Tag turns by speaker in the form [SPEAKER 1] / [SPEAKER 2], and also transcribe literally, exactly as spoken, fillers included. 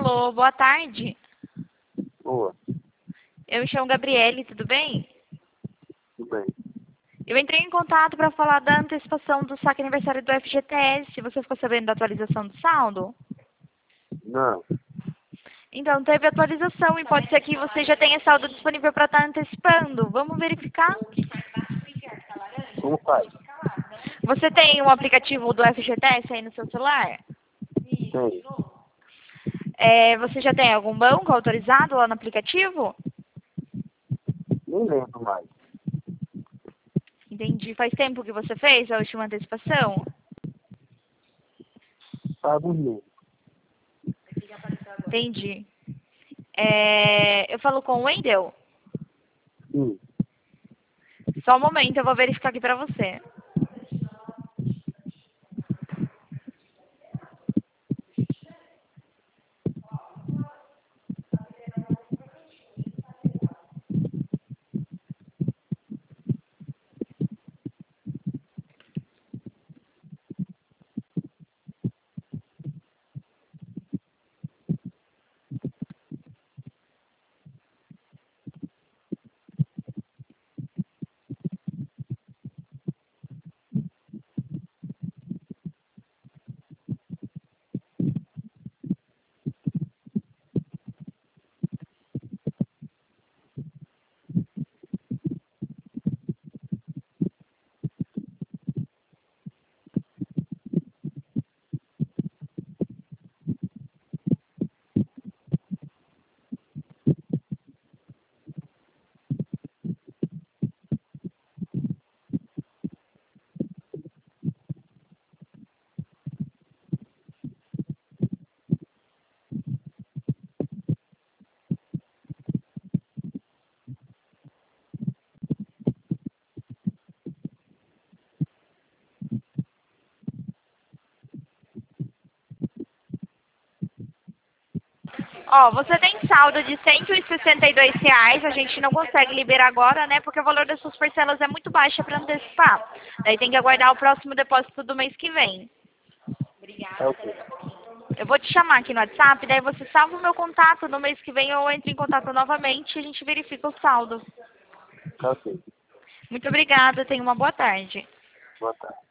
[SPEAKER 1] Alô, boa tarde.
[SPEAKER 2] Boa,
[SPEAKER 1] Eu me chamo Gabriele, tudo bem?
[SPEAKER 2] tudo bem.
[SPEAKER 1] Eu entrei em contato para falar da antecipação do saque aniversário do F G T S. Você ficou sabendo da atualização do saldo?
[SPEAKER 2] Não,
[SPEAKER 1] Então, teve atualização e pode ser que você já tenha saldo disponível para estar antecipando. Vamos verificar?
[SPEAKER 2] como faz?
[SPEAKER 1] Você tem um aplicativo do F G T S aí no seu celular?
[SPEAKER 2] Tem,
[SPEAKER 1] É, você já tem algum banco autorizado lá no aplicativo?
[SPEAKER 2] nem lembro mais.
[SPEAKER 1] Entendi. Faz tempo que você fez a última antecipação?
[SPEAKER 2] Pago mesmo.
[SPEAKER 1] Entendi. É, eu falo com o Wendel?
[SPEAKER 2] Sim,
[SPEAKER 1] Só um momento, eu vou verificar aqui pra você. Ó, você tem saldo de cento e sessenta e dois reais, a gente não consegue liberar agora, né, porque o valor das suas parcelas é muito baixo para antecipar. Daí tem que aguardar o próximo depósito do mês que vem.
[SPEAKER 2] é ok.
[SPEAKER 1] Eu vou te chamar aqui no WhatsApp, daí você salva o meu contato, no mês que vem eu entro em contato novamente e a gente verifica o saldo.
[SPEAKER 2] Tá ok.
[SPEAKER 1] Muito obrigada, tenha uma boa tarde.
[SPEAKER 2] Boa tarde.